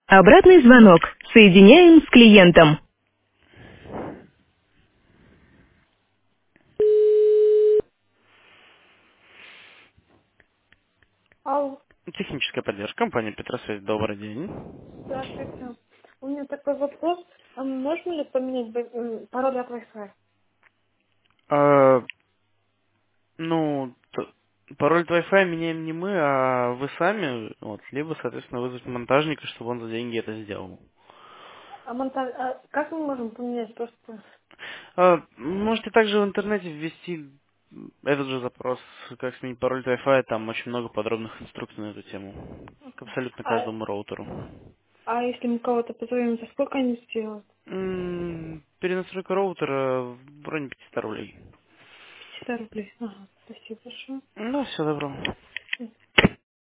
Обратный звонок. Соединяем с клиентом. Алло, Техническая поддержка, компания Петросвязь, добрый день. здравствуйте. У меня такой вопрос. А можно ли поменять пароль от Wi-Fi? А, ну, пароль от Wi-Fi меняем не мы, а вы сами, вот, либо, соответственно, вызвать монтажника, чтобы он за деньги это сделал. Как мы можем поменять просто? Можете также в интернете ввести этот же запрос, как сменить пароль от Wi-Fi, там очень много подробных инструкций на эту тему. К абсолютно А, каждому роутеру. а если мы кого-то позовем, за сколько они сделают? Перенастройка роутера в районе 500 рублей. 50 рублей. Ага, спасибо большое. Ну, все добро.